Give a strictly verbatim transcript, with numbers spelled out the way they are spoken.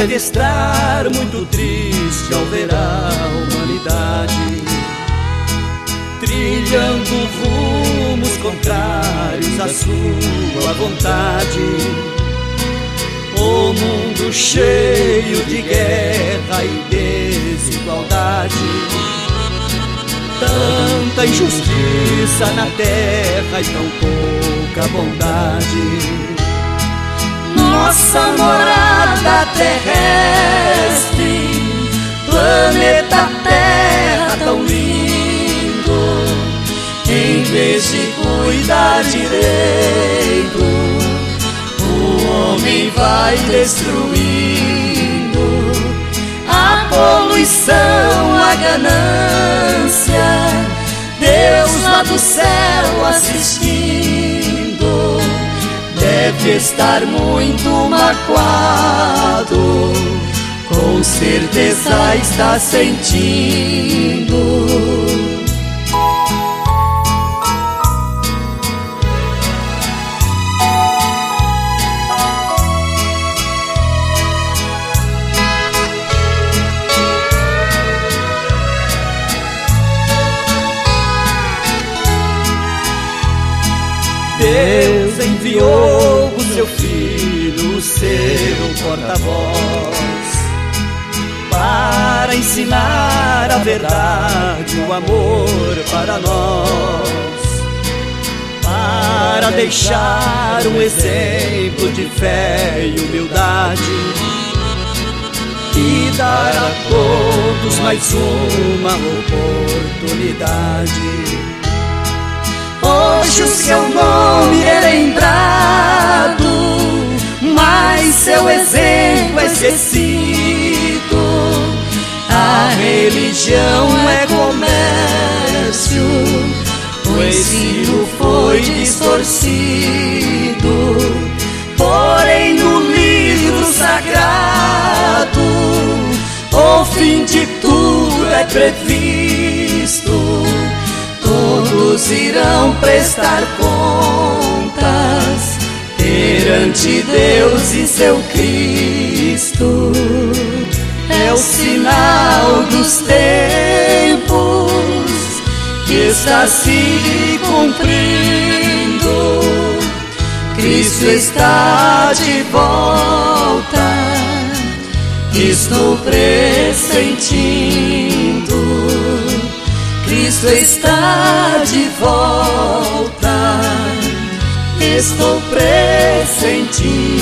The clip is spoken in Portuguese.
deve estar muito triste ao ver a humanidade trilhando rumos contrários à sua vontade. O mundo cheio de guerra e desigualdade, tanta injustiça na terra e tão pouca bondade. Nossa morada terrestre, planeta Terra tão lindo, em vez de cuidar direito, o homem vai destruindo. A poluição, a ganância, Deus lá do céu assistindo, deve estar muito magoado, com certeza está sentindo. Deus enviou o seu Filho, o seu porta-voz, para ensinar a verdade, o amor para nós, para deixar um exemplo de fé e humildade e dar a todos mais uma oportunidade. Hoje o seu nome é lembrado, mas seu exemplo é esquecido. A religião é comércio, o ensino foi distorcido. Porém no livro sagrado, o fim de tudo é previsto. Todos irão prestar contas perante Deus e seu Cristo. É o sinal dos tempos que está se cumprindo. Cristo está de volta, estou pressentindo. Cristo está de volta, estou pressentindo.